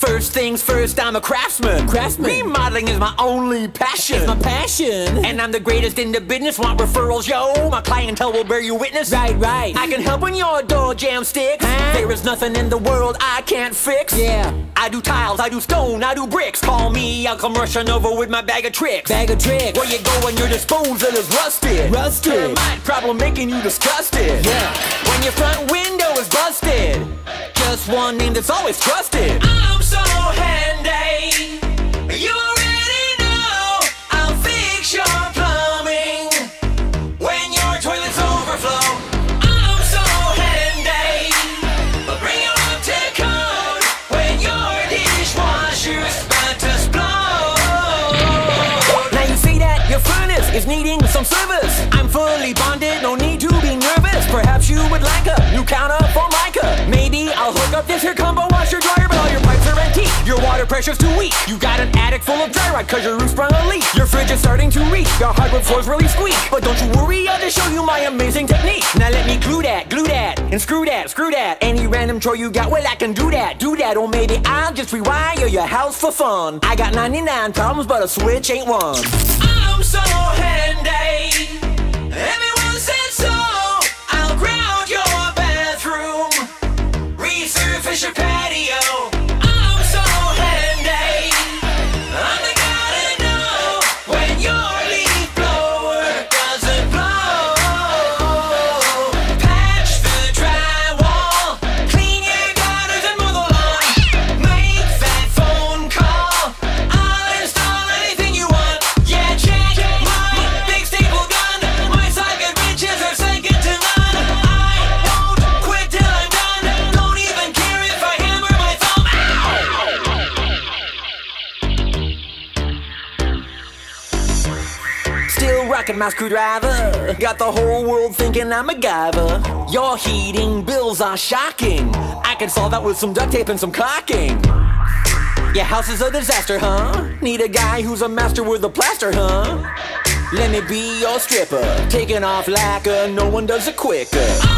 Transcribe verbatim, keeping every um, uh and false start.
First things first, I'm a craftsman. Craftsman. Remodeling is my only passion. It's my passion. And I'm the greatest in the business. Want referrals, yo? My clientele will bear you witness. Right, right. I can help when your door jam sticks. Huh? There is nothing in the world I can't fix. Yeah. I do tiles, I do stone, I do bricks. Call me, I'll come rushing over with my bag of tricks. Bag of tricks. Where you go when your disposal is rusted? Rusted. Termite problem making you disgusted. Yeah. When your front window is busted, just one name that's always trusted. I'm so handy. You already know I'll fix your plumbing when your toilets overflow. I'm so handy. But bring your up to code when your dishwasher's about to explode. Now you see that your furnace is needing some service. I'm fully bonded, no need to be nervous. Perhaps you would like a new counter for Micah. Maybe I'll hook up this here combo washer dryer, but all your pipes are empty. Your water pressure's too weak. You got an attic full of dry rot cause your roof sprung a leak. Your fridge is starting to leak. Your hardwood floors really squeak. But don't you worry, I'll just show you my amazing technique. Now let me glue that, glue that, and screw that, screw that. Any random chore you got, well I can do that, do that. Or maybe I'll just rewire your house for fun. I got ninety-nine problems, but a switch ain't one. I'm so handy. Everyone said so. I'll ground your bathroom, resurface your patio. I'm so handy. I'm the guy to know when your leaf blower doesn't blow. Patch the drywall, clean your gutters and mow the lawn. Make that phone call. I'll install anything you want. Yeah, check my big staple gun. My socket wrenches are second to none. I won't quit till I'm done. Don't even care if I hammer my thumb. Ow! Still rocking my screwdriver. Got the whole world thinking I'm MacGyver. Your heating bills are shocking. I can solve that with some duct tape and some caulking. Your house is a disaster, huh? Need a guy who's a master with a plaster, huh? Let me be your stripper. Taking off lacquer, no one does it quicker.